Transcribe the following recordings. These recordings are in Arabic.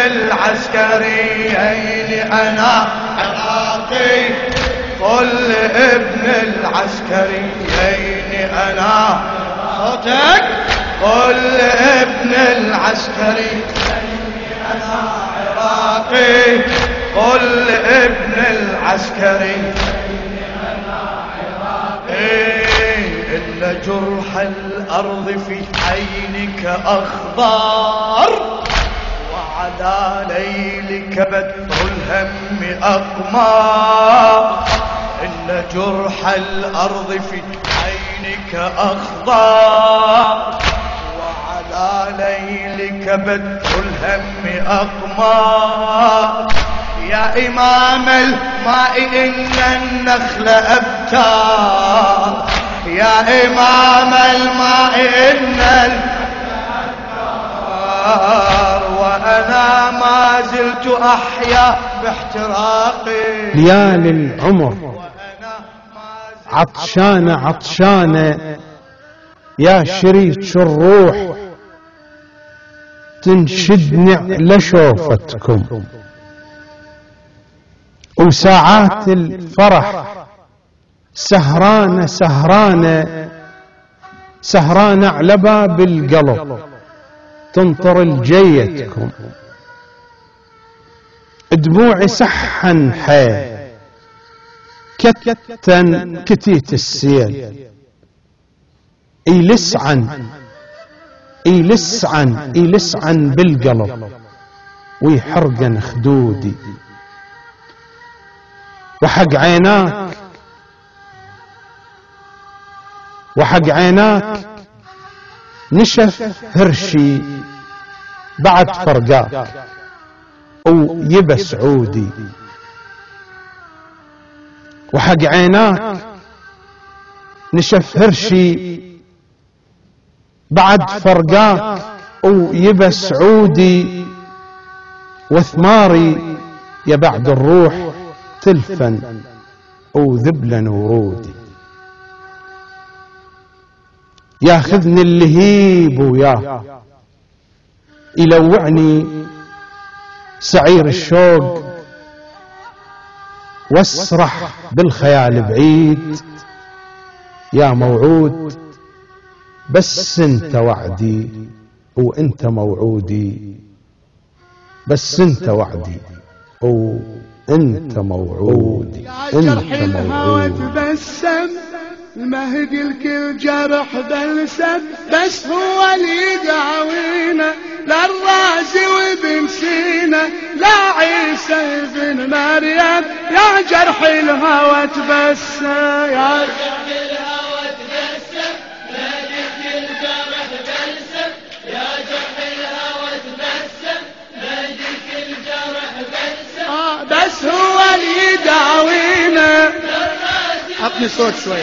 العسكريين أنا عراقي، قل ابن العسكريين أنا صوتك، قل ابن العسكريين أنا عراقي، قل ابن العسكريين أنا عراقي. إن جرح الأرض في عينك أخضر، وعلى ليلك بدر الهم أقمار. إن جرح الأرض في عينك أخضر، وعلى ليلك بدر الهم أقمار. يا إمام الماء إن النخل أبتار، يا إمام الماء إن الأبتار، وأنا ما زلت أحيا باحتراقي. ليالي العمر عطشانة عطشانة يا شريك الروح، تنشدني لشوفتكم. وساعات الفرح سهرانة سهرانة سهرانة على باب القلب، تنطر الجيتكم. دموعي سحن حي كتن كتيت السيل، يلسعن يلسعن يلسعن بالقلب، ويحرقن خدودي. وحق عيناك وحق عيناك نشف هرشي بعد فرقاك، ويبس عودي. وحق عيناك نشف هرشي بعد فرقاك، ويبس عودي. وثماري يا بعد الروح تلفن وذبلن ورودي. ياخذني اللهيب وياه، يلوعني سعير الشوق، واسرح بالخيال بعيد. يا موعود بس انت وعدي وانت موعودي، بس انت وعدي وانت موعودي، انت موعودي. تبسم المهدي الكل جرح بلسم، بس هو اللي يداوينا، لا الرازي وابن سينا، لا عيسى ابن مريم. يا جرح الهوى تبسم، يا جرح الهوى تبسم، مهدي الكل جرح بلسم. يا جرح الهوى تبسم، مهدي الكل جرح بلسم، بس هو اللي يداوينا. عطني صوت شوي.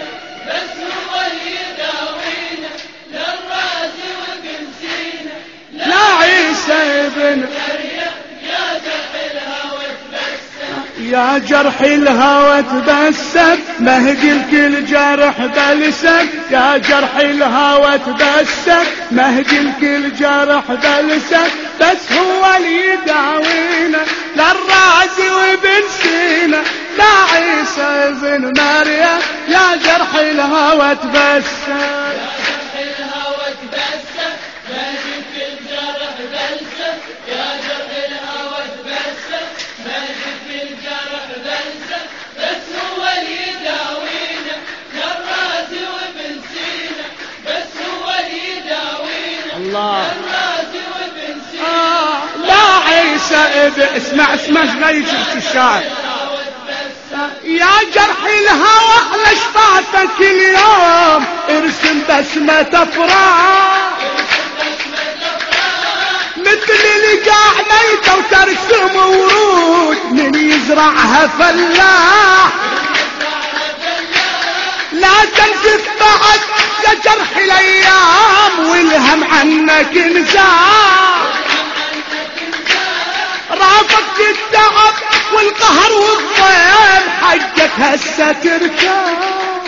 يا جرح الهوى تبسم، مهدي الكل جرح بلسم. يا جرح الهوى تبسم، مهدي الكل جرح بلسم، بس هو اللي يداوينا، لا الرازي وابن سينا، لا عيسى ابن مريم. يا جرح الهوى تبسم، لا عيسى اسمع شوي الشعر. يا جرح الهوى لشفافك اليوم، ارسم بسمة افراح، مثل القاع ميتة وترسم ورود، من يزرعها فلاح. لا تنزف بعد يا جرح الايام، والهم عنك انزاح. رافقت التعب والقهر والضيم، حقك هسه ترتاح.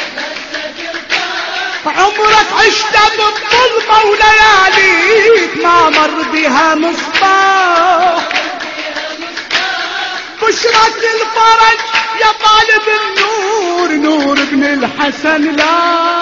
عمرك عشت بالظلمة ولياليك ما مر بها مصباح. طالب النور نور ابن الحسن لا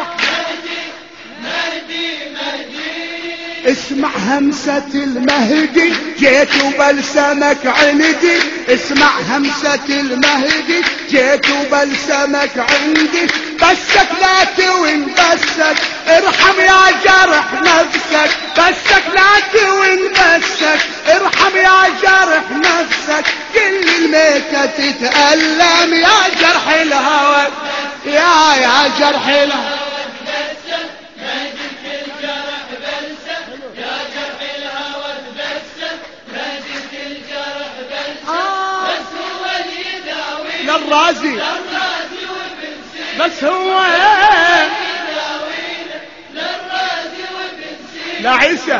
اسمع همسة المهدي جيت وبلسمك عندي اسمع همسة المهدي جيت وبلسمك عندي بسك لا توين بسك ارحم يا جرح نفسك بسك لا توين بسك ارحم يا جرح نفسك كل الميتة تتألم يا جرح الهوى يا جرح الهوى للرازي بس هو لا عيسى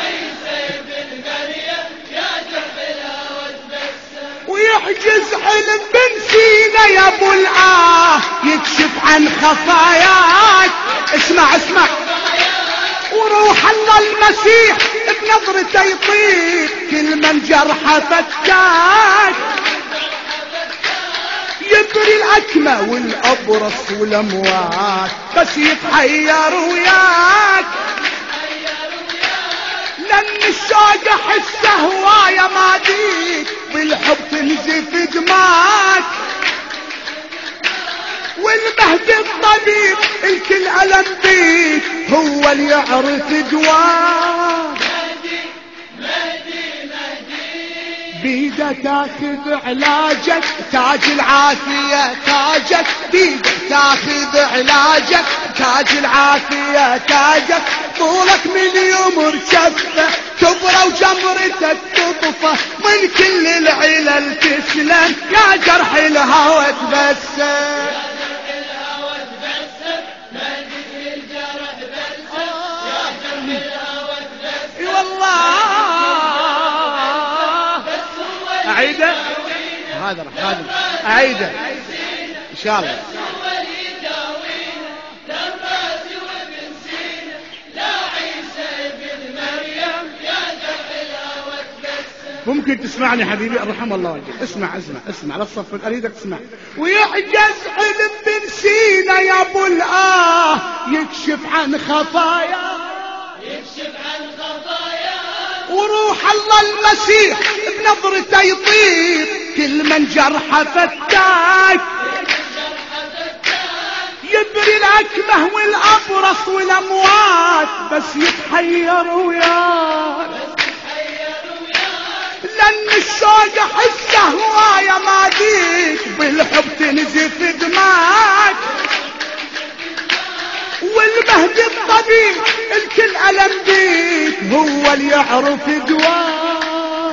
ويحجز علم بن سينا يا ابو العاه يكشف عن خفاياك اسمع وروح الله المسيح بنظرته يطيب كل من جرحه فتاك يبري الأكمى والأبرص والأموات بس يتحير وياك لأن الشوق أحس هواية ما ديك بالحب تنزف دماك والمهدي الطبيب الكل ألم بيك هو اللي يعرف دواك بيده تاخذ علاجك تاج العافية تاجك بيده تاخذ علاجك تاج العافية تاجك طولك من يمر كفه كبره وجمرتك تطفى من كل العلل تسلم يا جرح الهوى تبسم والله أعيده هذا أعيده إن شاء الله ممكن تسمعني حبيبي رحم الله وجهك اسمع لا تصفر اريدك تسمع ويعجز علم بن سينا يا ابو الآه يكشف عن خفايا وروح الله المسيح بنظرته يطيب كل من جرحه فتاك يبري الأكمه والأبرص والأموات بس يتحير وياك لأن الشوق أحسه هواية ما ديك بالحب تنزف دماك والمهدي الطبيب الكل ألم بيك هو اللي يعرف دواك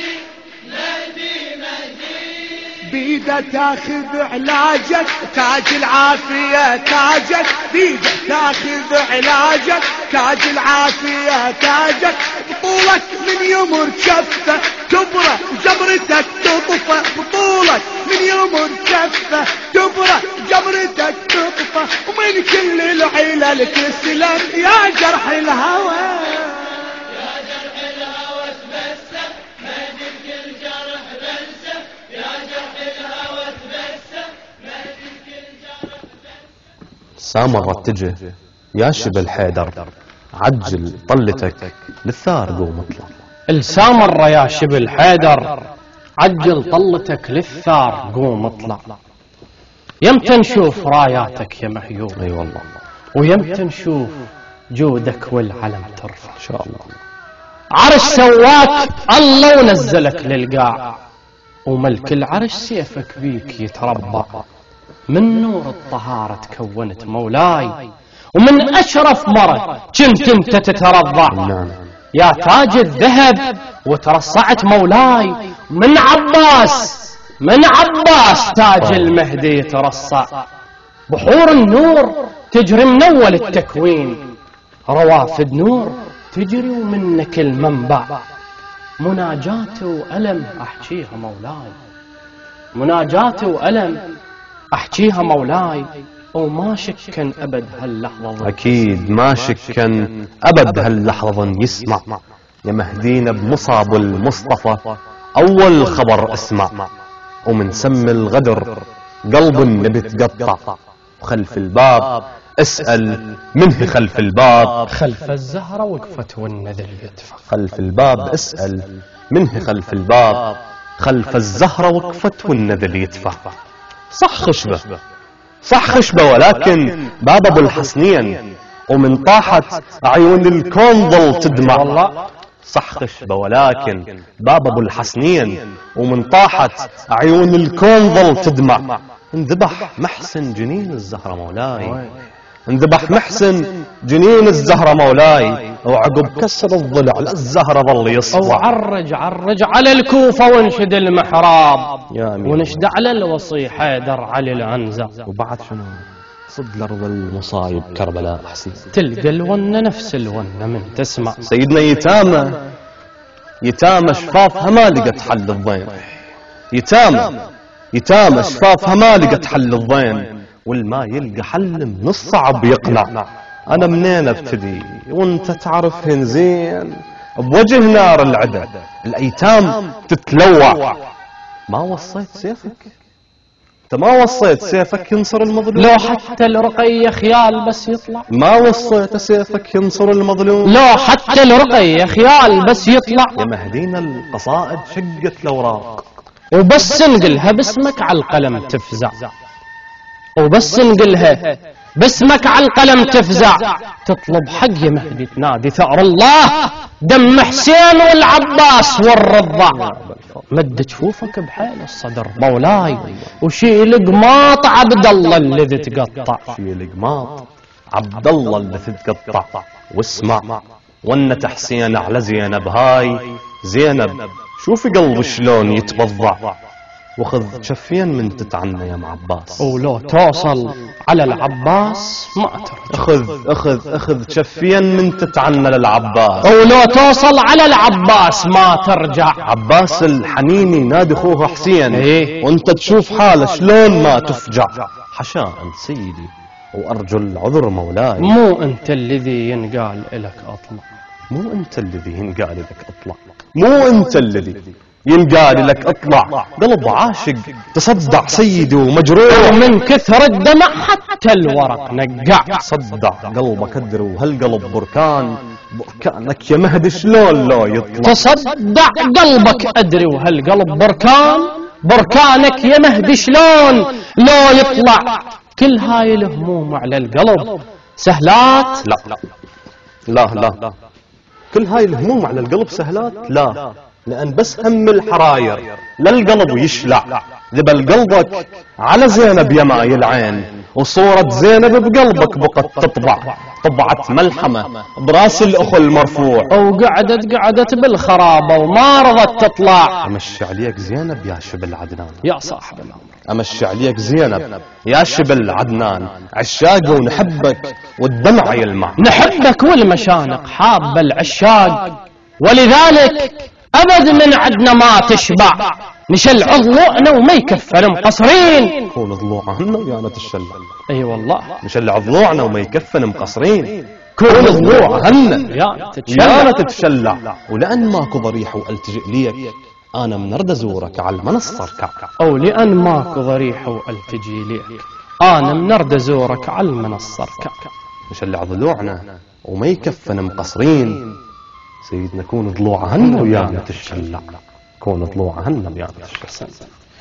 بيده تاخذ علاجك تاج العافية تاجك بيده تاخذ علاجك تاج العافية تاجك بطولك من يمر كفه كبره وجمرتك تطفى بطولك من يمر كفه كبره وجمرتك تطفى ومن كل العلل تسلم يا جرح الهوى سامر اتجه يا شبل حيدر عجل طلتك للثار قوم اطلع السامر يا شبل حيدر عجل طلتك للثار قوم اطلع يمتى نشوف راياتك يا مهيوب اي والله ويمتى نشوف جودك والعلم ترفع ان شاء الله عرش سواك الله ونزلك للقاع وملك العرش سيفك بيك يتربع من نور الطهارة تكونت مولاي ومن أشرف مرض كنت انت تترضع يا تاج الذهب وترصعت مولاي من عباس تاج المهدي يترصع بحور النور تجري من أول التكوين روافد نور تجري ومنك المنبع مناجاته وألم أحكيها مولاي مناجاته وألم أحكيها مولاي وما شكن أبد هاللحظة أكيد ما شكن أبد هاللحظة يسمع يا مهدينا بمصاب المصطفى أول خبر اسمع ومن سم الغدر قلب النبي تقطع. وخلف الباب اسأل منه خلف الباب، خلف الزهرة وقفت والنذل يدفع. خلف الباب اسأل منه خلف الباب، خلف الزهرة وقفت والنذل يدفع. صح خشبة، صح خشبة، ولكن باب ابو الحسنين ومن طاحت عيون الكون ظل تدمع. والله صح خشبة، ولكن باب ابو الحسنين ومن طاحت عيون الكون ظل تدمع. انذبح محسن جنين الزهرة مولاي، انذبح محسن جنين الزهرة مولاي، وعقب كسر الضلع للزهرة ظل يصفى. وعرج على الكوفة وانشد المحراب، ونشد على الوصي حيدر علي العنزة. وبعد شنو؟ صد الأرض المصايب كربلاء حسين، تلقى الونة نفس الونة من تسمع. سيدنا يتامى شفافها ما لقت حل الضين، يتامى شفافها ما لقت حل الضين، والما يلقى حل من الصعب يقنع. أنا منين أبتدي وانت تعرفهن زين، بوجه نار العدا الأيتام تتلوع. ما وصيت سيفك، انت ما وصيت سيفك ينصر المظلوم، لو حتى الرقية خيال بس يطلع. ما وصيت سيفك ينصر المظلوم، لو حتى الرقية خيال بس يطلع. يا مهدينا القصائد شقت الأوراق، وبس نقلها باسمك على القلم تفزع، وبس نقلها باسمك على القلم تفزع. تطلب حق يا مهدي تنادي ثأر الله، دم حسين والعباس والرضع. مد جفوفك بحيل الصدر مولاي، وشيل قماط عبد الله اللي تقطع. شيل قماط عبد الله اللي تقطع. واسمع ونت حسين على زينب، هاي زينب شوفي قلب شلون يتبضع. وخذ شفين من تتعنى يا ام عباس، ولو توصل على العباس ما ترجع. اخذ شفين من تتعنى للعباس، ولو توصل على العباس ما ترجع. عباس الحنيني نادي اخوه حسين، إيه؟ وانت تشوف حاله شلون ما تفجع. حشاء سيدي وارجو العذر مولاي، مو انت الذي ينقال لك اطلع، مو انت الذي ينقال لك اطلع، مو انت الذي ينقال لك اطلع. قلب عاشق تصدع سيدي ومجروح، من كثر الدمع حتى الورق نقع. صدع قلبك ادري وهالقلب بركانك يا مهدي شلون لو يطلع. تصدع قلبك ادري وهالقلب بركانك يا مهدي شلون لو يطلع. كل هاي الهموم على القلب سهلات؟ لا كل هاي الهموم على القلب سهلات؟ لا، لأن بس هم الحراير للقلب يشلع. ذبل قلبك على زينب يا ماي العين، وصورة زينب بقلبك بقت تطبع. طبعت ملحمة براس الأخو المرفوع، وقعدت بالخرابة وما رضت تطلع. أمشي عليك زينب يا شبل عدنان، يا صاحب الأمر، أمشي عليك زينب يا شبل عدنان. عشاق ونحبك والدمع يلمع، نحبك والمشانق حاب العشاق، ولذلك أبد من عدنا ما تشبع. نشل ضلوعنا وما يكفر مقصرين، كون ضلوعنا ويانا تشلع. اي والله نشل ضلوعنا وما يكفن مقصرين، كون ضلوعنا يانا تتشلع. ولأن ماكو ضريح والتجئ ليك، أنا منرد أزورك على المنصة اركع. أو لأن ماكو ضريح والتجي ليك، أنا منرد أزورك على المنصة اركع. نشلع ضلوعنا وما يكفن مقصرين، سيدنا كون ضلوعهن ويانا تشلع، كون ضلوعهن ويانا تشلع.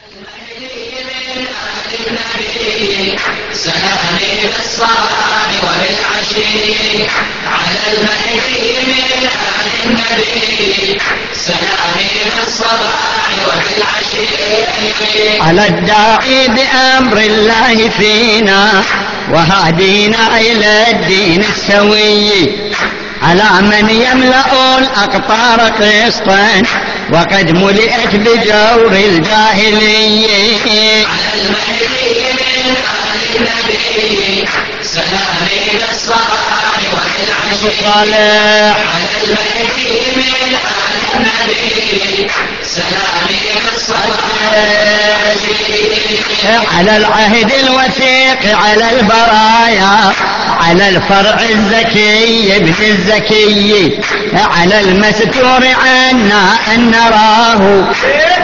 سلامي بالصباح والعشي على المهدي من آل النبي، سلامي بالصباح والعشي على الداعي بأمر الله فينا، وهادينا إلى الدين السوي، على من يملأ الأقطار قسطا وقد ملئت بجور الجاهلية. على المهدي من آل النبي سلامي بالصباح والعشي، على المهدي من آل النبي سلامي بالصباح والعشي، على العهد الوثيق على البرايا، على الفرع الزكي ابن الزكي، على المستور عنا أن نراه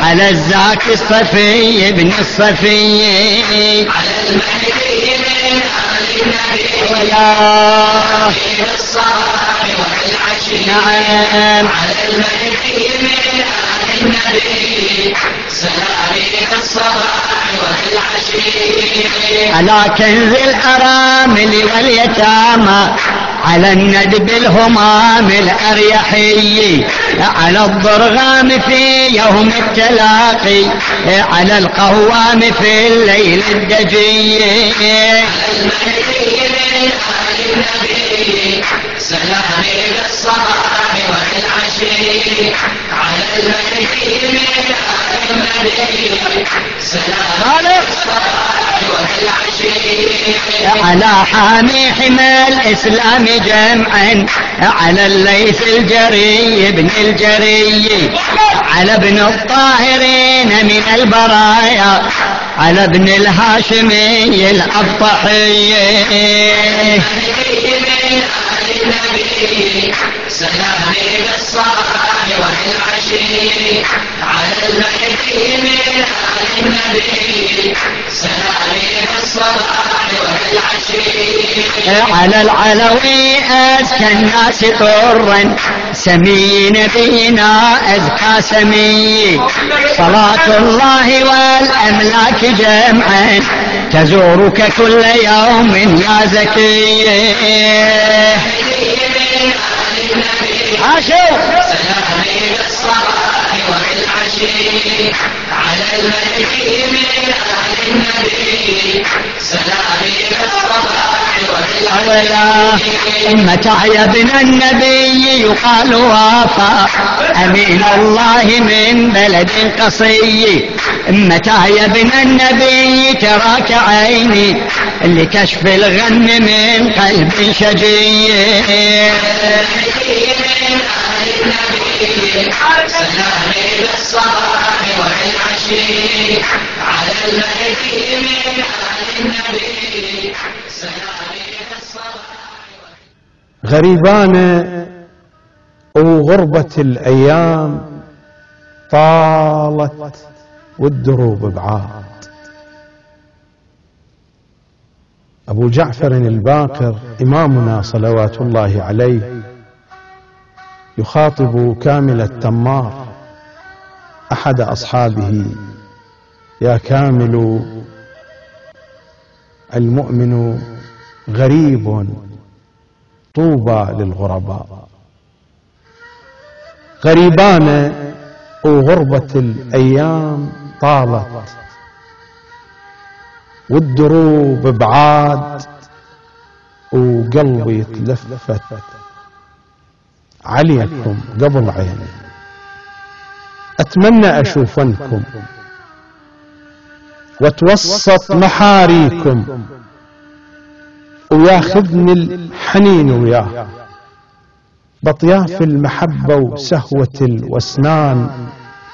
على الزاكي الصفي ابن الصفي على المهدي من آل النبي الله في الصباح والعشي نعم على المهدي من آل النبي سلامي في الصباح والعشي على كنز الأرامل واليتامى على الندب الهمام الأريحي على الضرغام في يوم التلاقي على القوام في الليل الدجي المهدي من آل النبي سلامي بالصباح والعشي على المهدي من آل النبي سلامي بالصباح والعشي على حامي حمى الإسلام جمعا على الليث الجري ابن الجري على ابن الطاهرين من البرايا على ابن الهاشمي الأبطحي سلامي بالصباح والعشي على المهدي من آل النبي سلامي بالصباح والعشي على العلوي أزكى الناس طرا سمي نبينا أزكى سمي صلاة الله والأملاك جمعا تزورك كل يوم يا زكي عاشوا سلامي بالصباح والعشي على المهدي من آل النبي سلامي بالصباح والعشي متى يا ابن النبي يقال وافى أمين الله من بلد قصي متى يا ابن النبي تراك عيني لكشف الغم من قلب شجي سلامي بالصباح والعشي على المهدي من آل النبي سلامي بالصباح غريبان وغربة الأيام طالت والدروب بعاد. أبو جعفر الباقر إمامنا صلوات الله عليه يخاطب كامل التمار أحد أصحابه: يا كامل، المؤمن غريب طوبى للغرباء. غريبان وغربة الأيام طالت والدروب بعاد وقلبي يتلفت عليكم قبل عيني. أتمنى أشوفنكم وتوسط محاريكم وياخذني الحنين وياه بطياف المحبة وسهوة الوسنان،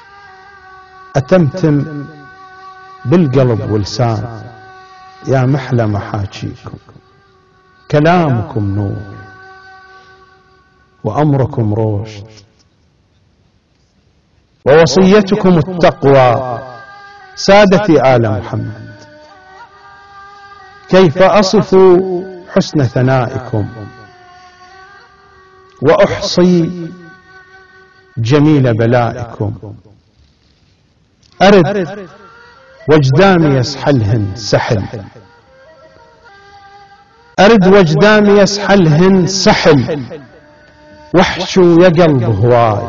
أتمتم بالقلب ولسان يا محلى محاكيكم. كلامكم نور وأمركم رشد ووصيتكم التقوى. سادتي آل محمد، كيف أصف حسن ثنائكم وأحصي جميل بلائكم. أرد وجدامي يسحلهن سحل، أرد وجدامي يسحلهن سحل، وحشو يا قلب هواي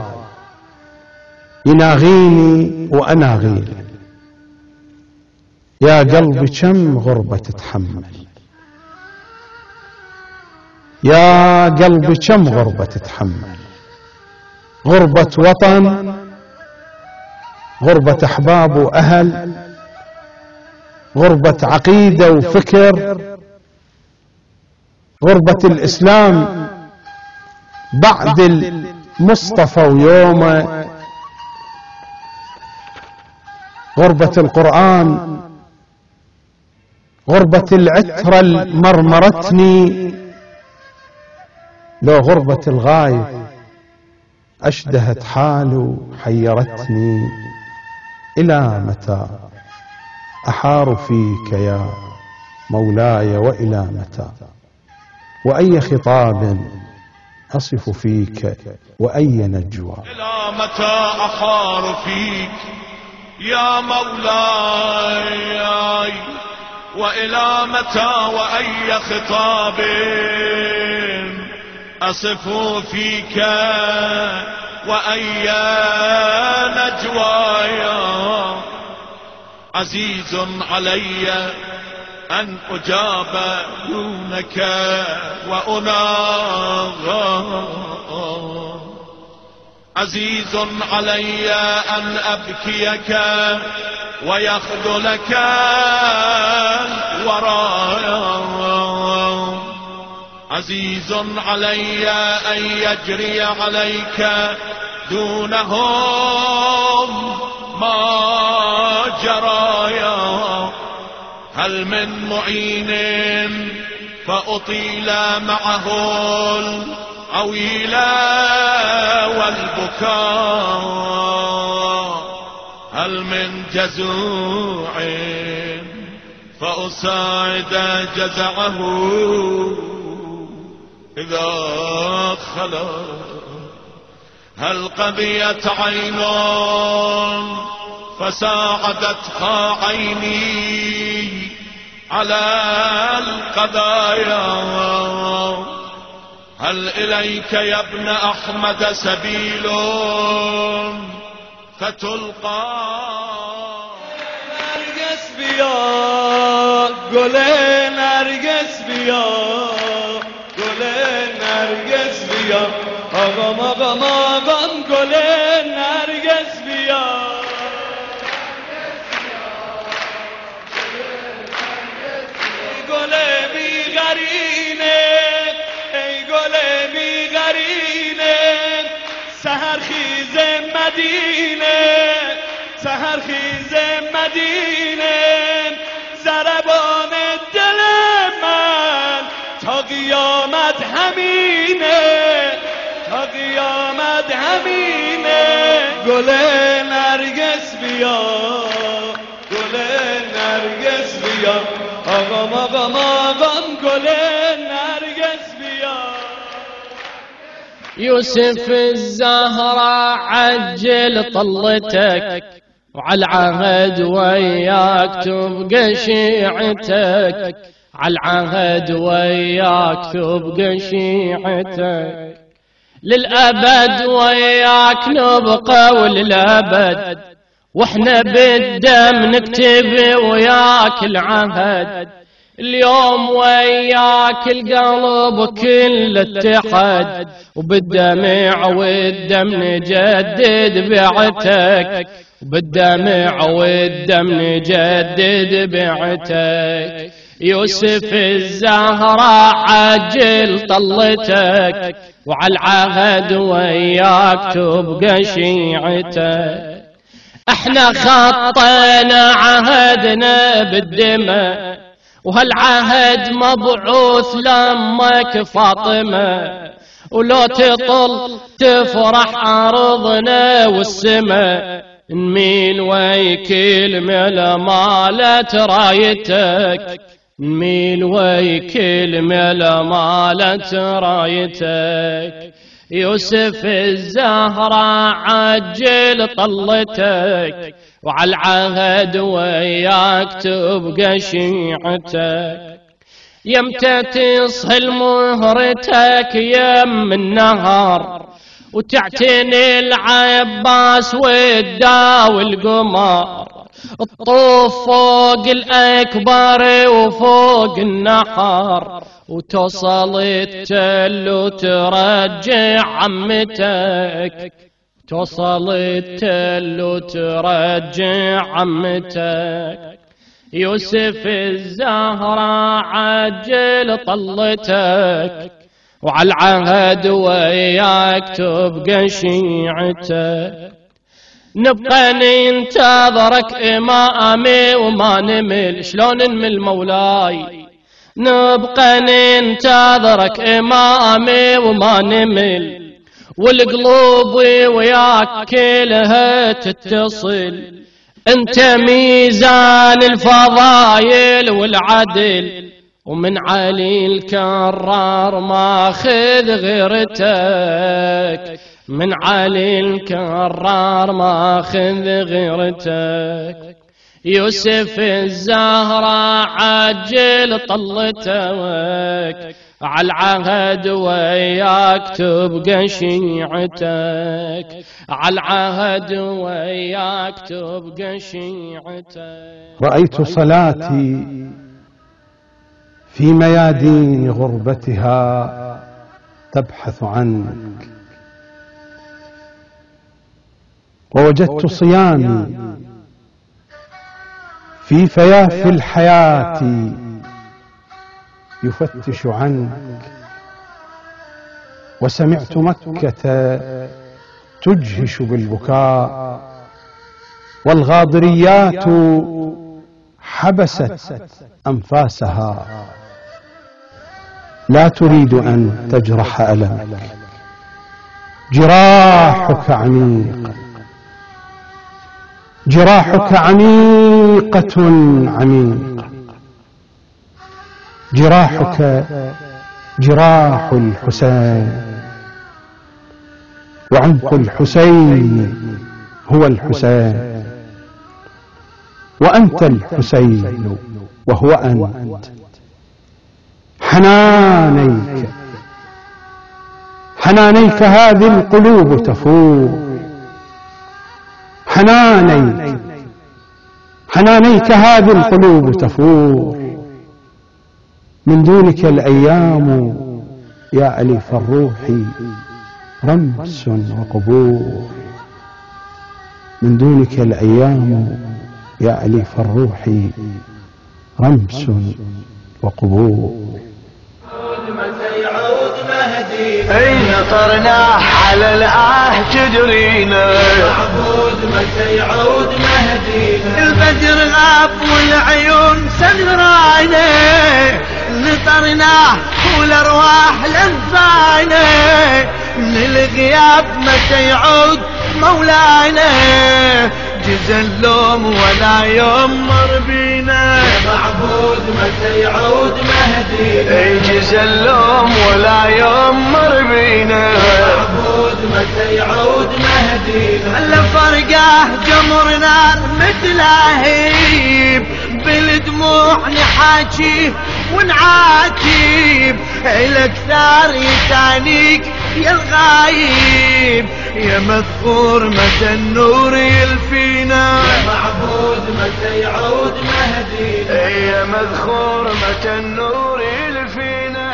يناغيني وأنا غير. يا قلبي كم غربة تتحمل، يا قلبي كم غربة تتحمل. غربة وطن، غربة أحباب وأهل، غربة عقيدة وفكر، غربة الإسلام بعد المصطفى ويومه، غربة القرآن، غربة العترة المرمرتني. لو غربة الغايب أشدهت حال وحيرتني. إلى متى أحار فيك يا مولاي وإلى متى؟ وأي خطاب أصف فيك وأي نجوى؟ إلى متى أحار فيك يا مولاي وإلى متى وأي خطاب أصف فيك وأي نجوايا؟ عزيز علي أن أجاب دونك وأناغى، عزيز علي أن أبكيك ويخذلك ورايا، عزيز علي أن يجري عليك دونهم ما جرايا. هل من معين فأطيل معه العويل والبكاء؟ هل من جزوع فأساعد جزعه إذا خلا؟ هل قضيت عين فساعدتها عيني على القضايا؟ هل إليك يا ابن أحمد سبيل فتلقى؟ نرگس بیا گل نرگس بیا گل نرگس بیا آقام آقام آقام گل نرگس بیا گل بیغرینه ای گل بیغرینه سحر خیز مدینه سحر خیز مدینه ضربان دل من تا قیامت همینه تا قیامت همینه گل نرگس بیا گل نرگس بیا آقام آقام آقام گل نرگس بیا. يوسف الزهرة عجل طلتك وعلى العهد وياك تبقى شيعتك على العهد وياك تبقى شيعتك للأبد وياك نبقى وللأبد واحنا بالدم نكتب وياك العهد اليوم وياك القلب كل اتحد وبالدمع والدم نجدد بعتك وبالدمع والدم نجدد بعتك يوسف الزهرة عجل طلتك وعلى العهد وياك تبقى شيعتك احنا خطينا عهدنا بالدماء وهالعهد مبعوث لامك فاطمة ولو تطل تفرح أرضنا والسماء نميل ويكل ملا مالت رايتك نميل ويكل ملا مالت رايتك يوسف الزهرة عجل طلتك وعلى العهد وياك تبقى شيعتك يمتى تصهل مهرتك يم النهار وتعتني العباس والداوي القمر الطوف فوق الأكبر وفوق النحر وتصل التل وترجع عمتك توصل التل وترجع عمتك يوسف الزهرة عجل طلتك وعلى العهد وياك تبقى شيعتك نبقى ننتظرك إمامي وما نمل شلون نمل مولاي نبقى ننتظرك إمامي وما نمل والقلوب وياك كلها تتصل انت ميزان الفضايل والعدل، ومن علي الكرار ماخذ غيرتك، من علي الكرار ماخذ غيرتك. يوسف الزهرة عجل طلتك، عالعهد وياك تبقى شيعتك، عالعهد وياك تبقى شيعتك. رأيت صلاتي في ميادين غربتها تبحث عنك، ووجدت صيامي في فياف الحياة يفتش عنك، وسمعت مكة تجهش بالبكاء، والغاضريات حبست أنفاسها. لا تريد أن تجرح ألمك، جراحك عميق، جراحك عميقة عميقة، جراحك جراح الحسين، وعمق الحسين هو الحسين، وأنت الحسين وهو أنت. حنانيك حنانيك هذه القلوب تفور، حنانيك هذه القلوب تفور. من دونك الأيام يا أليف الروح رمس وقبور، من دونك الأيام يا أليف الروح رمس وقبور. متى يعود مهدينا، اي نطرناه على الآه تدرينا، معبود متى يعود مهدينا. البدر غاب والعيون سهرانة، نطرناه والأرواح لنفانة، من الغياب متى يعود مولانا، جزى اللوم ولا يمر بينا. معبود متى يعود مهدينا، اي جزى اللوم ولا يمر بينا. معبود متى يعود مهدينا. الا فرقاه جمر نار مثل لهيب، بالدموع نحاكيه ونعاتيب، الاكثار يتانيك يا الغايب، يا مذكور متى النور يلفينا. معبود متى يعود مهدينا، يا مذكور متى النور يلفينا.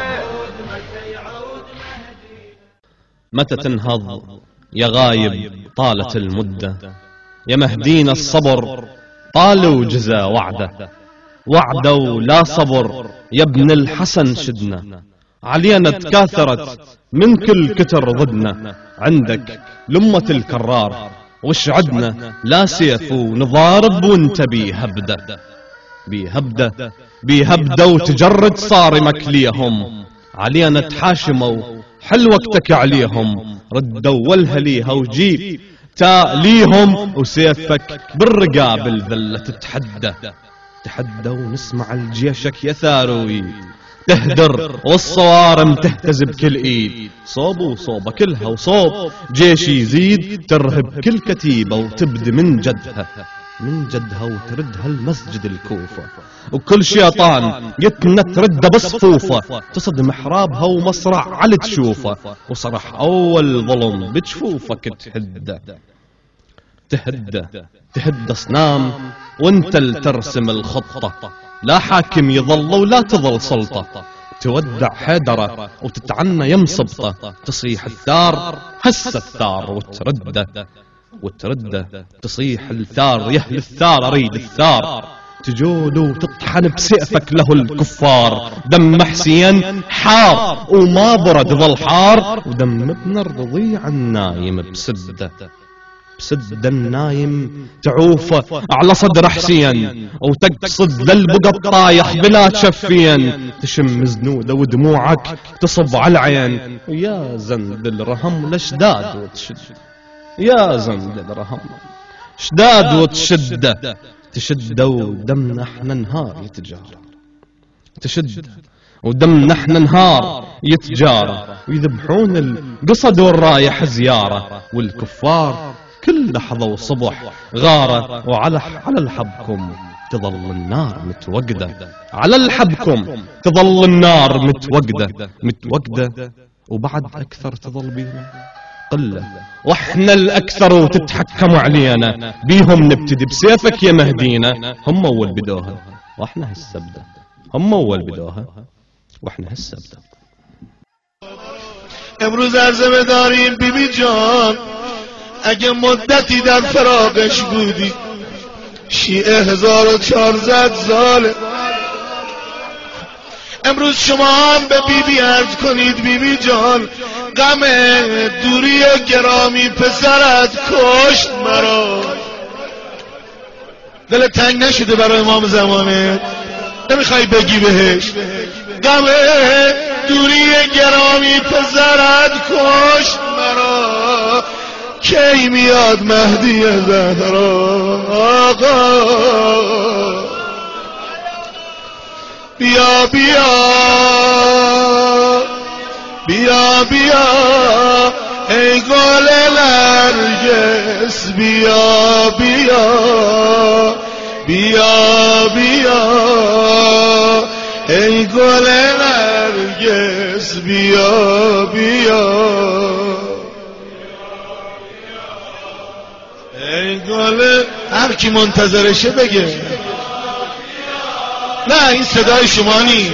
متى تنهض يا غايب طالت المدة، يا مهدينا الصبر طال وجزى وعده، وعده ولا صبر يا ابن الحسن شدنا، علينا تكاثرت من كل كتر ضدنا، عندك لمة الكرار وش عدنا، لا سيف ونضارب وانت بيهبدة وتجرد صارمك ليهم، علينا تحاشموا حل وقتك عليهم، ردوا ولها ليها وجيب تاليهم، وسيفك بالرقاب الذلة تحدى ونسمع الجيشك يا ثاروي تهدر، والصوارم تهتز بكل ايد، صوب وصوبة كلها وصوب جيش يزيد، ترهب كل كتيبة وتبدي من جدها وتردها المسجد الكوفة، وكل شيطان يتنت رده بصفوفه، تصد محرابها ومصرع على تشوفه، وصرح اول ظلم بجفوفك تهد اصنام وانت الترسم الخطة، لا حاكم يظل ولا تظل سلطة، تودع حيدرة وتتعنى يمصبطة، تصيح الثار هس الثار وترده تصيح الثار يهل الثار اريد الثار، تجول وتطحن بسيفك له الكفار، دم حسين حار وما برد ظل حار، ودم ابن الرضيع النايم بسد النايم تعوفه على صدر حسين، وتقصد للبقى الطايح بلا تشفين، تشم زنوده ودموعك تصب على العين، ويا زند الرهم الاشداد وتشد، يا زند الرهم شداد وتشده تشد ودمنا احنا نهار يتجارى تشد ودمنا احنا نهار يتجارى ويذبحون القصد والرايح زيارة والكفار كل لحظة وصبح غارة وعلى الحبكم تظل النار متوقدة على الحبكم تظل النار متوقدة وبعد أكثر تظل بينا قلة واحنا الأكثر وتتحكموا علينا بيهم نبتدي بسيفك يا مهدينا هم أول بدوها واحنا هالسبدة هم أول بدوها واحنا هالسبدة امروز عرضه داریم بیبی جان اگه مدتی در فراقش بودی شیعه 1400 ساله امروز شما هم به بیبی عرض کنید بیبی جان غم دوری گرامی پسرت کشت مرا دل تنگ نشده برای امام زمانه نمیخوای بگی بهش غم دوری گرامی پسرت کشت مرا کی میاد مهدی زهرا آقا بیا بیا بیا بیا ای گل نرگس بیا بیا بیا بیا ای گل نرگس بیا بیا ای گل هر کی منتظرشه بگه نه این صدای شما نی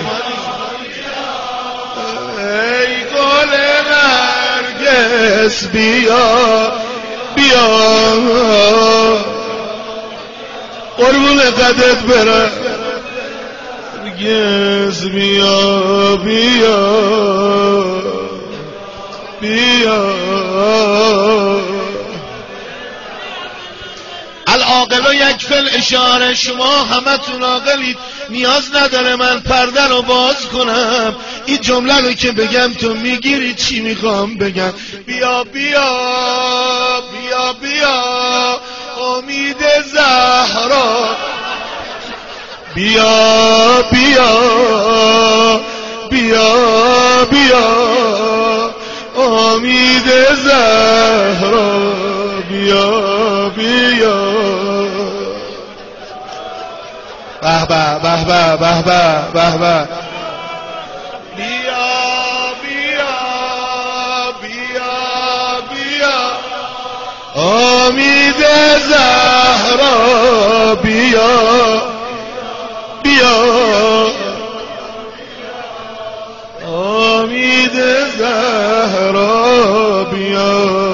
ای گل نرگس بیا بیا قربون قدت برم نرگس بیا بیا بیا العاقل یک فل اشاره شما همتون عاقلید نیاز نداره من پرده رو باز کنم این جمله رو که بگم تو میگیری چی میخوام بگم بیا بیا بیا بیا امید زهرا بیا بیا بیا بیا امید زهرا بیا بیا به به به به به به به به بیا بیا بیا بیا امید زهرا بیا بیا امید زهرا بیا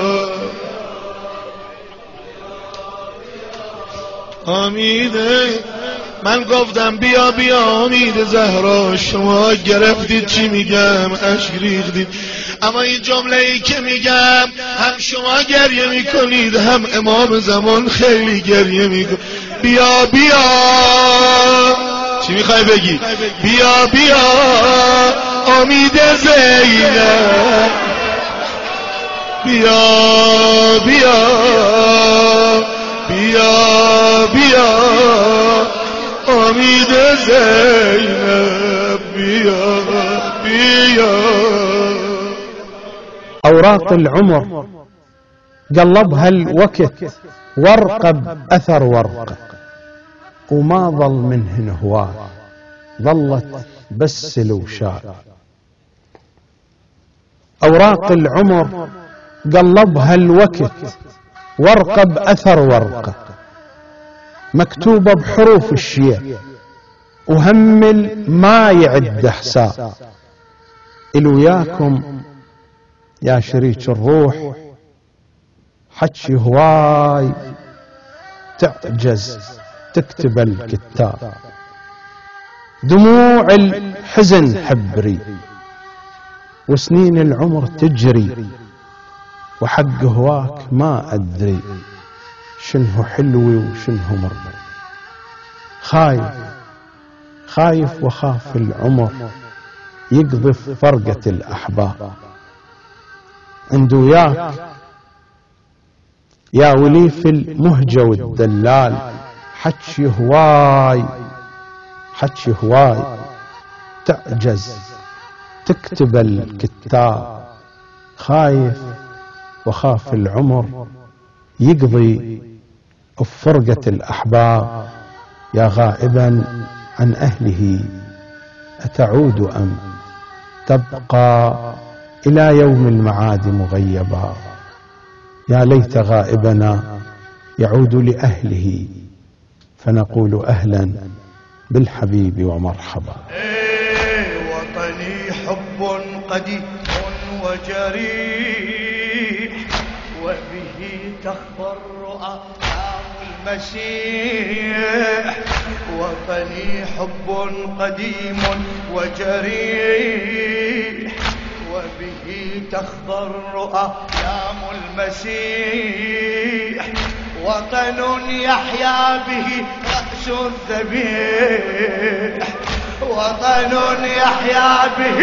امید من گفتم بیا بیا امید زهرا شما گرفتید چی میگم اشک ریختید اما این جمله ای که میگم هم شما گریه میکنید هم امام زمان خیلی گریه میکنه بیا بیا چی میخوای بگی بیا بیا امید زینب بیا بیا بیا بیا امید زینب بیا بیا أوراق العمر قلبها الوقت ورقة بأثر ورقة وما ظل منهن هواة ظلت بس الوشاء أوراق العمر قلبها الوقت ورقة بأثر ورقة مكتوبة بحروف الشيع وهمل ما يعد حساب الوياكم يا شريك الروح حكي هواي تعجز تكتب الكتاب دموع الحزن حبري وسنين العمر تجري وحق هواك ما أدري شنه حلوي وشنه مر خايف وخاف العمر يقذف فرقة الأحباب عند وياك يا ولي في المهجة والدلال حكي هواي حكي هواي تعجز تكتب الكتاب، خايف وخاف العمر يقضي بفرقة الأحباب. يا غائبا عن أهله أتعود أم تبقى إلى يوم المعاد مغيبا؟ يا ليت غائبنا يعود لأهله فنقول أهلا بالحبيب ومرحبا. وطني حب قديم وجريح وبه تخفى الرؤى المسيح. وطني حب قديم وجريح وبه تخفى الرؤى يام المسيح. وطن يحيا به رأس الذبيح. وطن يحيا به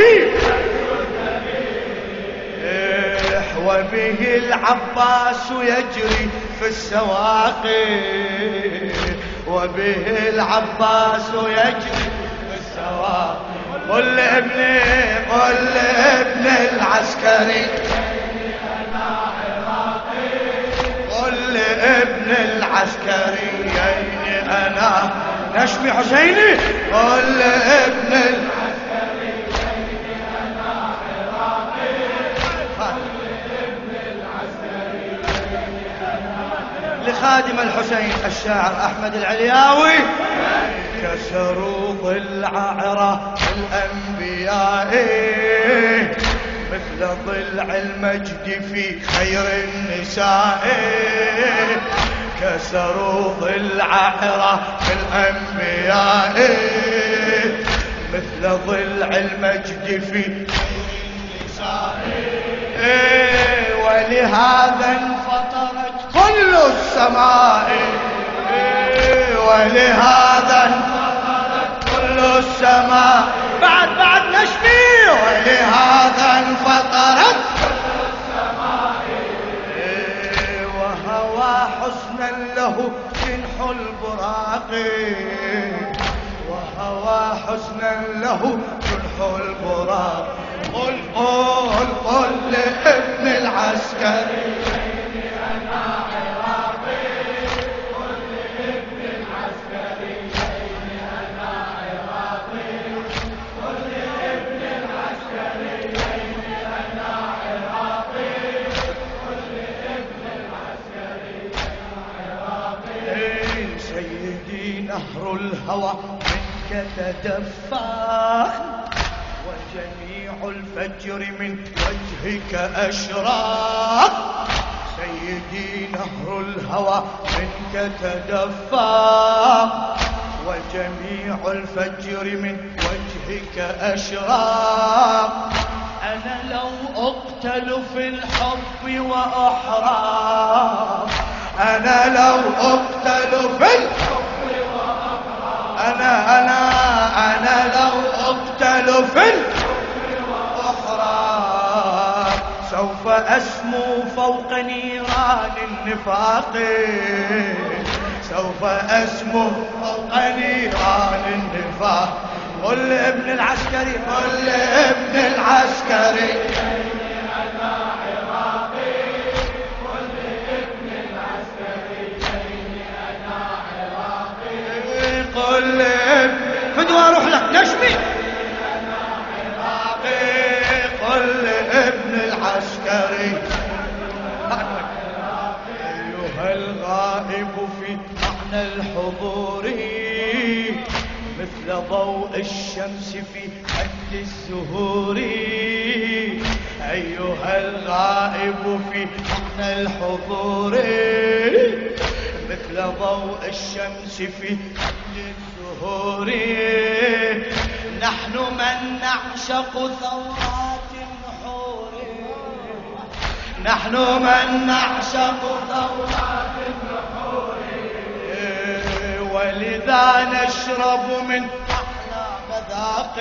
وبه العباس يجري في السواقي. وبه العباس يجري في السواقي. قل لابن العسكري قل لابن العسكريين انا نشمي حسيني. قل لابن لخادم الحسين الشاعر أحمد العلياوي. كسروا ضلع عرى الأنبياء مثل ضلع المجد في خير النساء. كسروا ضلع عرى الأنبياء مثل ضلع المجد في خير النساء. ولهذا انفطرت كل السماء. ولهذا انفطرت كل السماء. بعد نشفي. ولهذا انفطرت كل السماء. وهوى حسنا له جنح البراق. وهوى حسنا له جنح البراق. قل لابن العسكري أنا عراقي. قل لابن العسكري أنا عراقي. قل لابن العسكري أنا عراقي. قل لابن العسكري أنا عراقي. سيدي نهر الهوى منك تدفى وجميع الفجر من وجهك أشراق. سيدي نهر الهوى منك تدفى وجميع الفجر من وجهك أشراق. أنا لو أقتل في الحب وأحراق. أنا لو أقتل في الحب وأحراق. أنا لو أقتل في الأحراق سوف أسمو فوق نيران النفاق. سوف أسمو فوق نيران النفاق. قل لابن العسكري قل لابن العسكري أنا عراقي. قل لابن العسكري أنا عراقي. قل لابن فدوى اروح لك نشمي. انا عراقي. قل لابن العسكري ايها الغائب في معنى الحضور مثل ضوء الشمس في حد الزهور. ايها الغائب في معنى الحضور مثل ضوء الشمس في حد الزهور. نحن من نعشق ثورات النحور. نحن من نعشق ثورات النحور. ولذا نشرب من أحلى مذاق.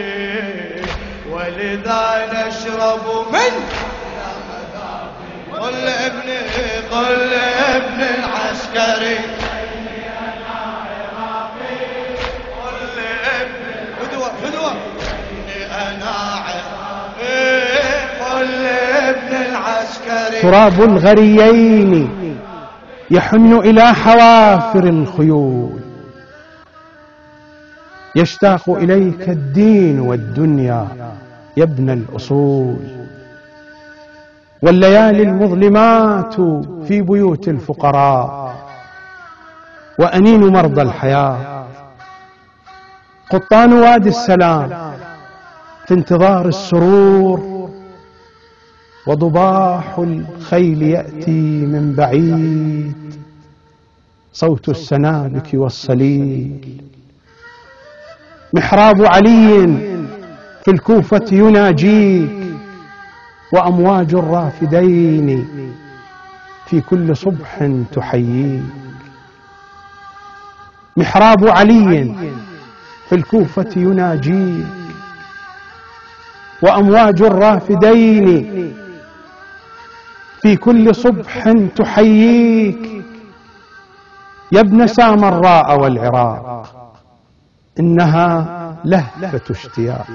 ولذا نشرب من أحلى مذاق. قل لابن ابن العسكري تراب الغريين يحن إلى حوافر الخيول، يشتاق إليك الدين والدنيا يا ابن الأصول، والليالي المظلمات في بيوت الفقراء وأنين مرضى الحياة، قطان وادي السلام في انتظار السرور، وضباح الخيل يأتي من بعيد، صوت السنابك والصليل، محراب علي في الكوفة يناجيك، وأمواج الرافدين في كل صبح تحييك. محراب علي في الكوفة يناجيك، وأمواج الرافدين في كل صبح تحييك. يا ابن سامراء والعراق إنها لهفة اشتياق،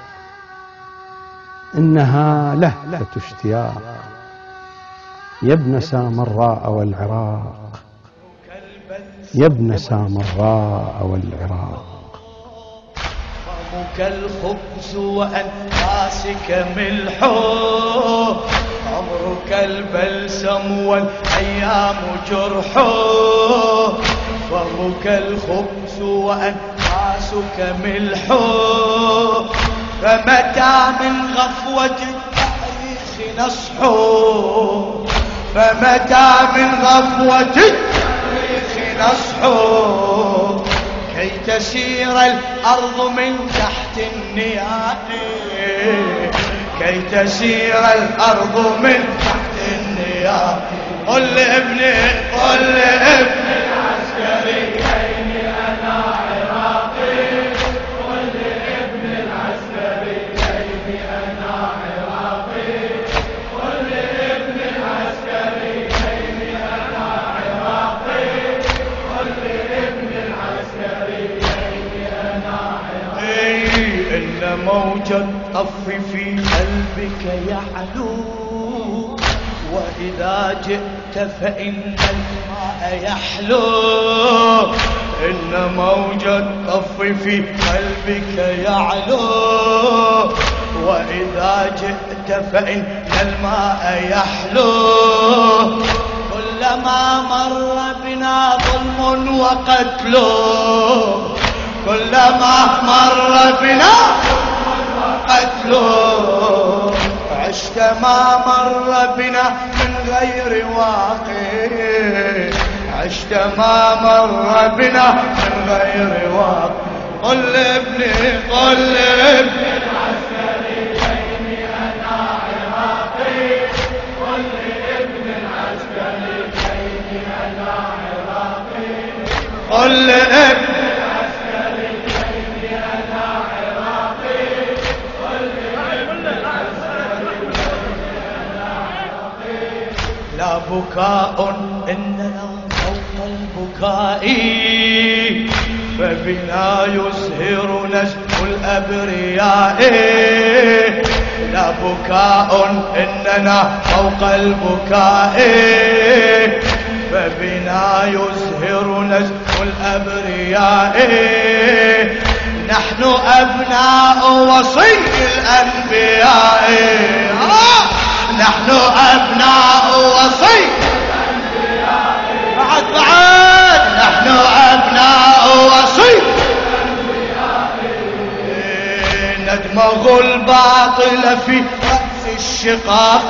إنها لهفة اشتياق. يا ابن سامراء والعراق، يا ابن سامراء والعراق. فمك الخبز وأنفاسك ملح، عمرك البلسم والأيام جرح. فمك الخبز وأنفاسك ملح، فمتى من غفوة التاريخ نصح، فمتى من غفوة التاريخ نصح، كي تسير الأرض من تحت النياء، كي تسير الأرض من تحت النياء. قل لابني قل لابني العسكري كيني أنا عراقي، قل لابني العسكري كيني أنا عراقي، قل لابني العسكري كيني أنا عراقي، قل لابني العسكري كيني أنا عراقي. إن موج الطف في قلبك يعلو، وإذا جئت فإن الماء يحلو. إن موج الطف في قلبك يعلو، وإذا جئت فإن الماء يحلو. كلما مر بنا ظلم وقتل، كلما مر بنا ظلم وقتل، عشت ما مر بنا من غير واقع، عشت ما مر بنا من غير واقع. قل لابني قل لابني العسكري كيني أنا عراقي، قل لابني العسكري كيني أنا عراقي، قل لابني العسكري كيني أنا عراقي، قل لابني العسكري كيني أنا عراقي. لا بكاء إننا فوق البكاء، فبنا يزهر نجم الأبرياء. لا بكاء إننا فوق البكاء، فبنا يزهر نجم الأبرياء. نحن أبناء وصي الأنبياء، نحن أبناء وصي الأنبياء. بعد نحن أبناء وصي الأنبياء. ندمغ الباطل في رأس الشقاق،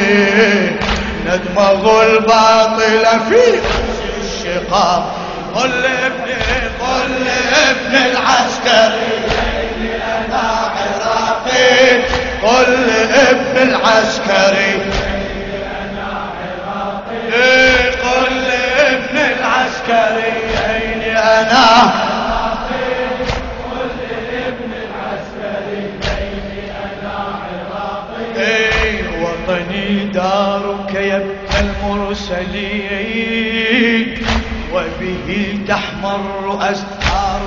ندمغ الباطل في رأس الشقاق. قل لابني قل لابني العسكري كيني أنا عراقي، قل لابني العسكري كيني أنا عراقي، قل لابني العسكري كيني أنا عراقي، قل لابني العسكري كيني أنا عراقي. وطني دارك يا ابن المرسلين، المليك وبه تحمر أستار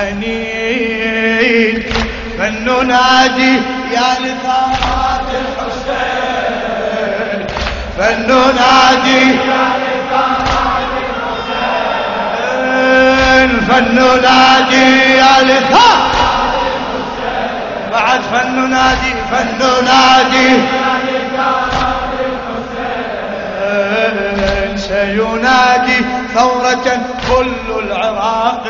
الأنيق فلننادي يا لثارات الحسين فلننادي يا لثارات الحسين فلننادي يا لثارات الحسين بعد فلننادي يا لثارات الحسين سينادي ثورة كل العراق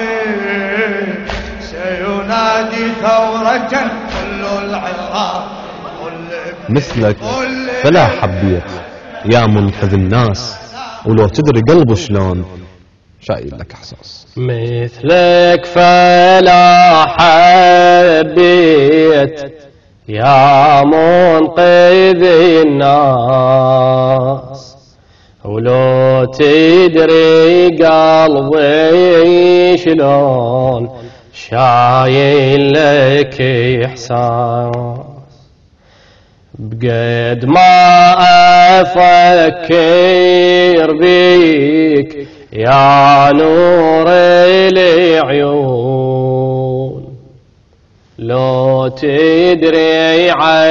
سينادي ثورة كل العراق مثلك فلا حبيت يا منقذ الناس ولو تدري قلبه شلون شايل لك احساس مثلك فلا حبيت يا منقذ الناس ولو تدري قلبي شلون شايل لك احساس بقد ما افكر بيك يا نور العيون لو تدري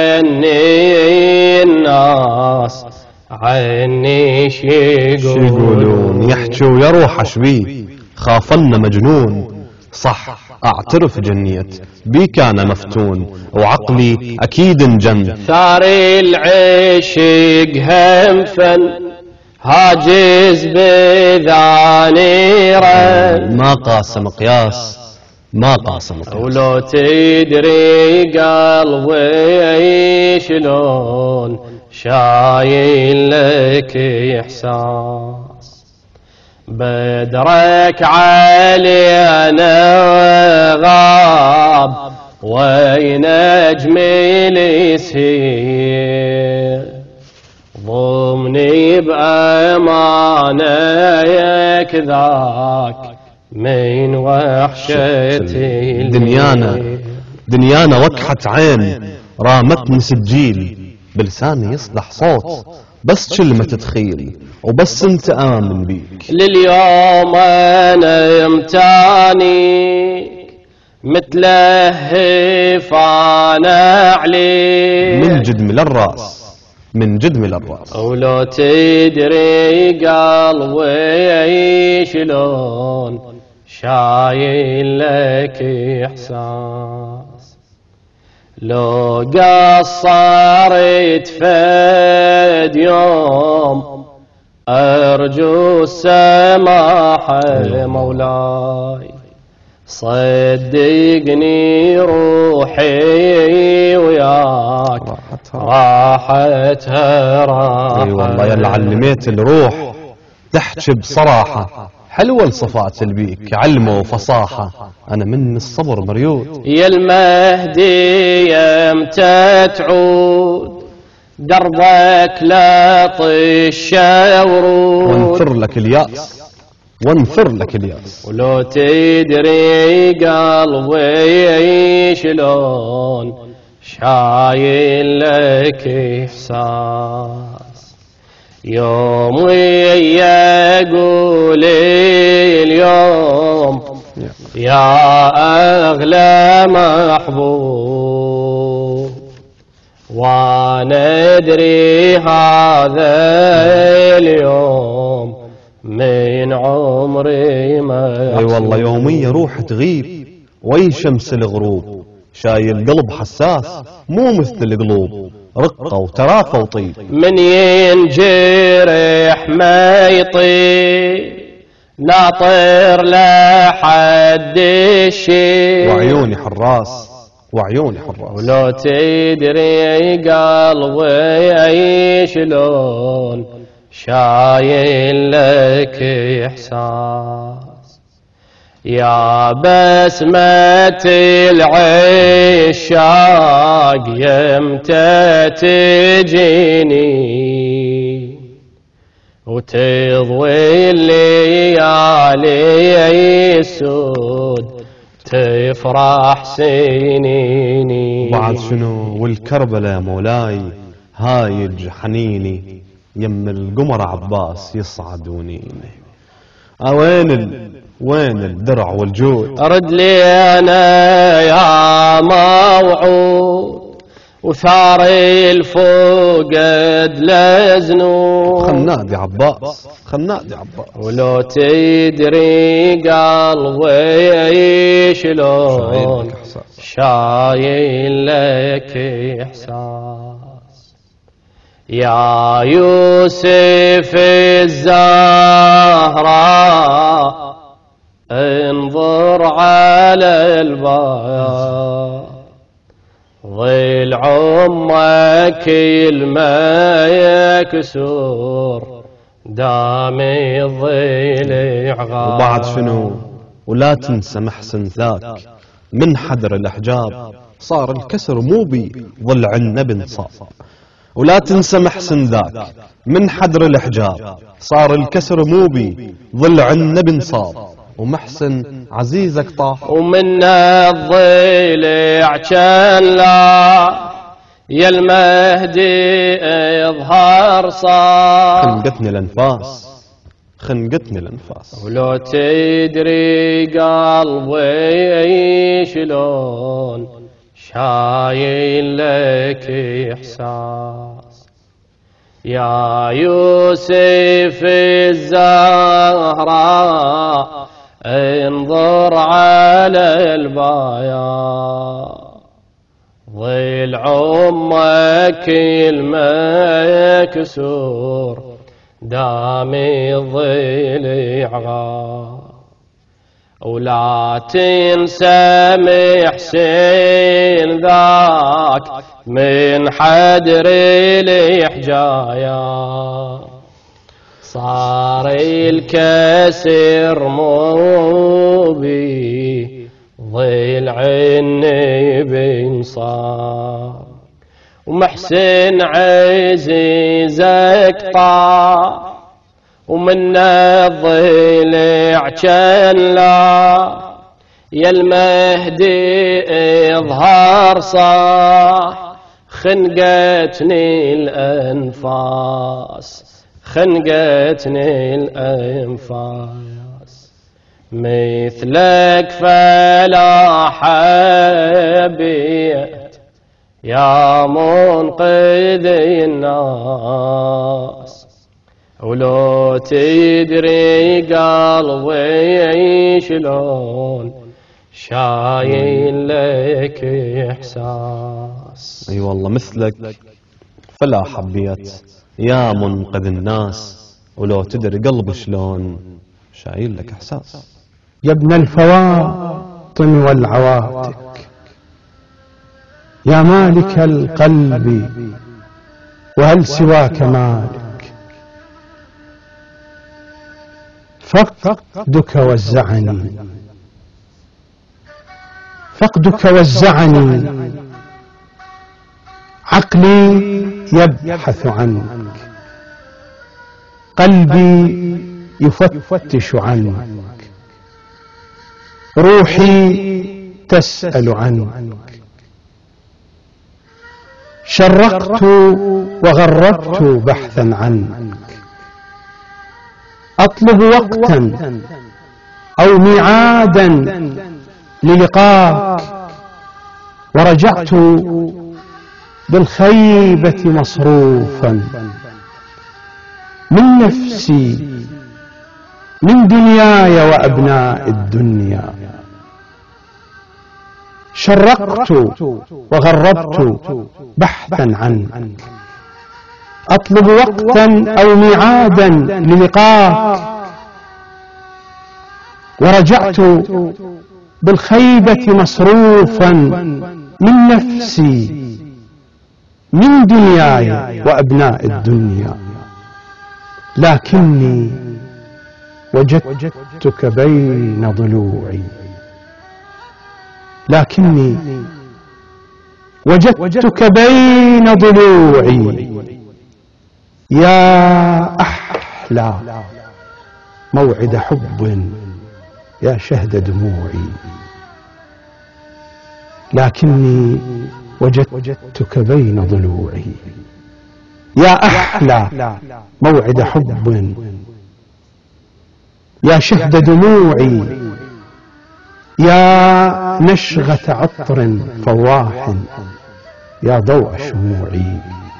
عني الناس عني يقولون يحكوا يا روح اشبيه خافنا مجنون صح اعترف جنيت بيك انا مفتون وعقلي اكيد انجن ثار العشق هم فن هاجز بذانيره ما قاسم قياس ما قاسم قياس ولو تدري قلبي شلون شايل لك احساس بدرك علينا غاب وينجم اليسير ضمني بأمانك ذاك من وحشتي دنيانا وكحة عين رامتني سجيل بلساني يصلح صوت بس كلمة تدخيل وبس انت آمن بيك لليوم انا امتاني متلهف انا عليك من جدم للراس من جدم للراس ولو تدري قلبي شلون شايل لك احساس لو قصرت فد يوم ارجو السماح مولاي صدقني روحي وياك راحتها راحة اي والله يا اللي علميت الروح تحكي بصراحة حلوة الصفات البيك علمه وفصاحة انا من الصبر مريود يا المهدي يمتى تعود دربك لا طش ورود وانثر لك الياس وانثر لك الياس ولو تدري قلبي شلون شايل لك احساس يوم يقول اليوم يا اغلى محبوب وانا ادري هذا اليوم من عمري ما اي والله يومية روح تغيب وي شمس الغروب شايل قلب حساس مو مثل القلوب رقة وترافة وطيب من ينجرح ما يطيب ناطر لحد الشيء وعيوني حراس وعيوني حراس ولو تدري قلبي شلون شايل لك احساس يا بسمة العشاق يمتى تجيني وتضوي الليالي السود تفرح سنيني بعد شنو والكربلة مولاي هايج حنيني يم القمر عباس يصعدوني. وين الدرع والجود؟ أرد لي أنا يا موعود وثاري الفقد لزنود. خنادي عباس ولو تدري قلبي شلون شايل لك إحساس. يا يوسف الزهراء انظر على الباب، ظل عمك الماء يكسور دامي الظل عغاب. وبعد شنو؟ ولا تنسى محسن ذاك من حدر الأحجاب صار الكسر مو بي ظل النبي انصاب. ولا تنسى محسن ذاك من حدر الحجاب صار الكسر مو بي ظل النبي انصاب. ومحسن عزيزك طاح ومن الضلع كان لا يا المهدي اظهر صار. خنقتني الانفاس. ولو تدري قلبي شلون شايل لك إحساس. يا يوسف الزهراء انظر على البياض، ظل عمك الماء يكسور دامي الظل عغاب. ولا تنسى محسن ذاك من حدر الحجايا صار الكسر موبي ظل النبي انصاب. ومحسن عزيزك طاح ومن الضلع كان لا يا المهدي اظهر صاح. خنقتني الأنفاس مثلك فلا حبيت يا منقذ الناس. ولو تدري قلبي شلون شايل لك إحساس. أي والله مثلك فلا حبيت يا منقذ الناس. ولو تدري قلبي شلون شايل لك إحساس. يا ابن الفواطم والعواتق يا مالك القلب وهل سواك مالك. فقدك وزعني عقلي يبحث عنك، قلبي يفتش عنك، روحي تسأل عنك. شرقت وغربت بحثا عنك، أطلب وقتا أو ميعادا للقاك، ورجعت بالخيبة مصروفا من نفسي من دنياي وأبناء الدنيا. شرقت وغربت بحثا عنك، أطلب وقتا أو ميعادا للقاك، ورجعت بالخيبة مصروفا من نفسي من دنياي وأبناء الدنيا. لكني وجدتك بين ضلوعي، لكني وجدتك بين ضلوعي يا أحلى موعد حب يا شهد دموعي. لكني وجدتك بين ضلوعي يا أحلى موعد حب، يا شهد دموعي، يا نشغة عطر فواح، يا ضوء شموعي،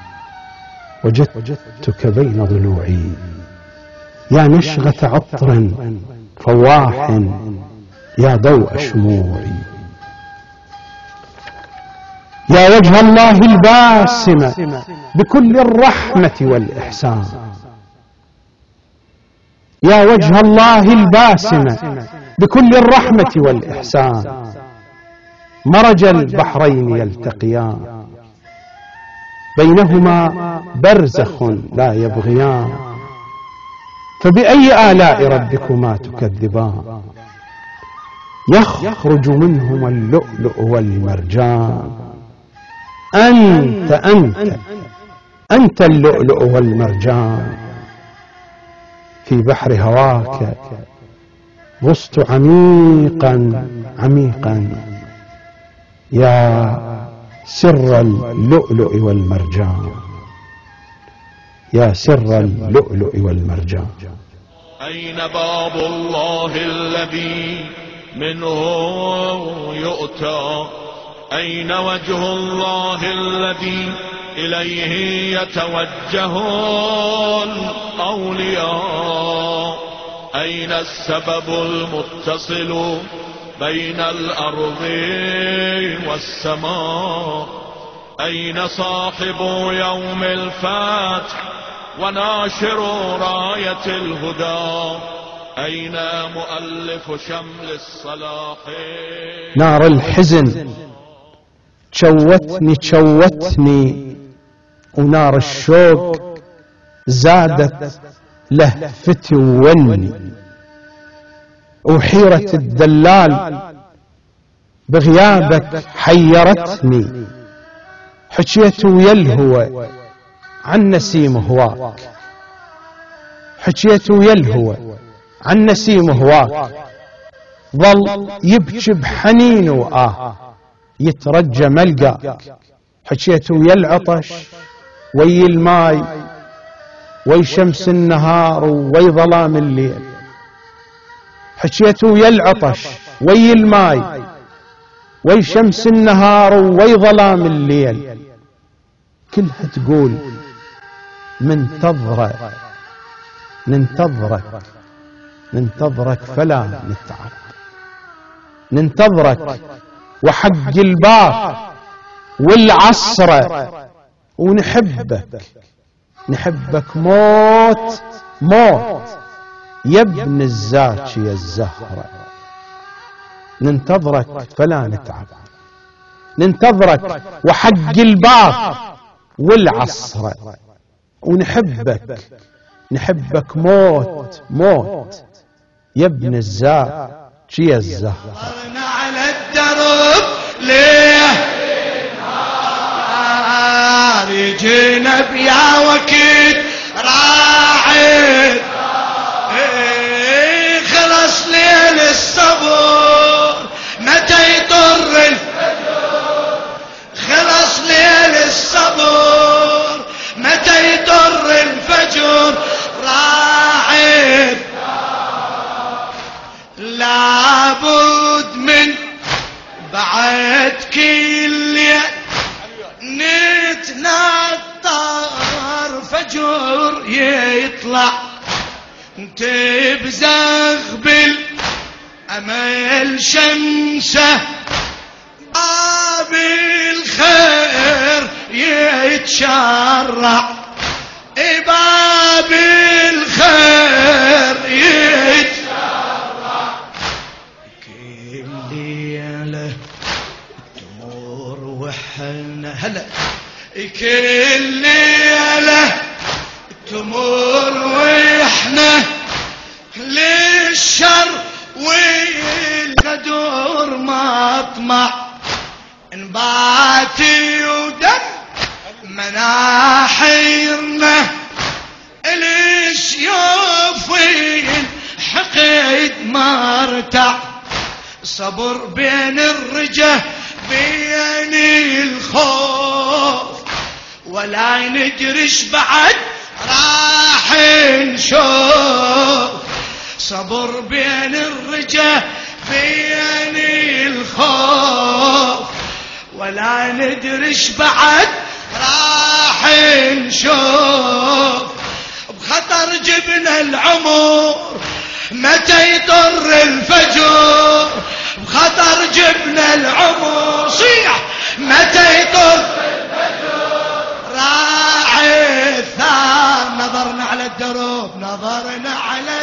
وجدتك بين ضلوعي، يا نشغة عطر فواح، يا ضوء شموعي، يا وجه الله الباسم بكل الرحمة والإحسان، يا وجه الله الباسم بكل الرحمة والإحسان، مرج البحرين يلتقيان، بينهما برزخ لا يبغيان، فبأي آلاء ربكما تكذبان، يخرج منهما اللؤلؤ والمرجان، أنت اللؤلؤ والمرجان، في بحر هواك غصت عميقا عميقا، يا سر اللؤلؤ والمرجان، يا سر اللؤلؤ والمرجان. أين باب الله الذي منه يؤتى؟ أين وجه الله الذي إليه يتوجه الأولياء؟ أين السبب المتصل بين الأرض والسماء؟ أين صاحب يوم الفتح وناشر راية الهدى؟ أين مؤلف شمل الصلاح؟ نار الحزن شوتني ونار الشوق زادت لهفتي ووني، وحيرة الدلال بغيابك حيرتني، حكيت يلهو عن نسيم هواك، حكيت يلهو عن نسيم هواك، ظل يبكي بحنين يترجى ملقاك، حكيت ويا العطش وي الماي وي شمس النهار وي ظلام الليل، حكيت ويا العطش وي الماي وي شمس النهار وي ظلام الليل، كلها تقول ننتظرك فلا نتعب، ننتظرك وحق الباب والعصرة، ونحبك موت يا ابن الزاكية الزهرة، ننتظرك فلا نتعب، ننتظرك وحق الباب والعصرة، ونحبك موت يا ابن الزاكية الزهرة. على الدرب ليه يجينا بيا وكيد راعد، خلص ليل الصبر متى يضر الفجر، خلص ليل الصبر متى يضر الفجر، راعد لابد من بعد كل نتنطر فجر يطلع، تبزغ بالأمل شمسه، باب الخير يتشرع، باب الخير يتشرع، كل ليلة تمر وحنا هلا، كل ليلة تمر وإحنا للشر والقدر مطمع، نباتي ودم مناحيرنا الشيوف الحقد مرتع، صبر بين الرجة بين الخوف ولا ندرش بعد راح نشوف صبر بين الرجا بين الخوف ولا ندرش بعد راح نشوف بخطر جبنا العمر متى يطر الفجر بخطر جبنا العمر صيح متى يطر راعي الثار نظرنا على الدروب نظرنا على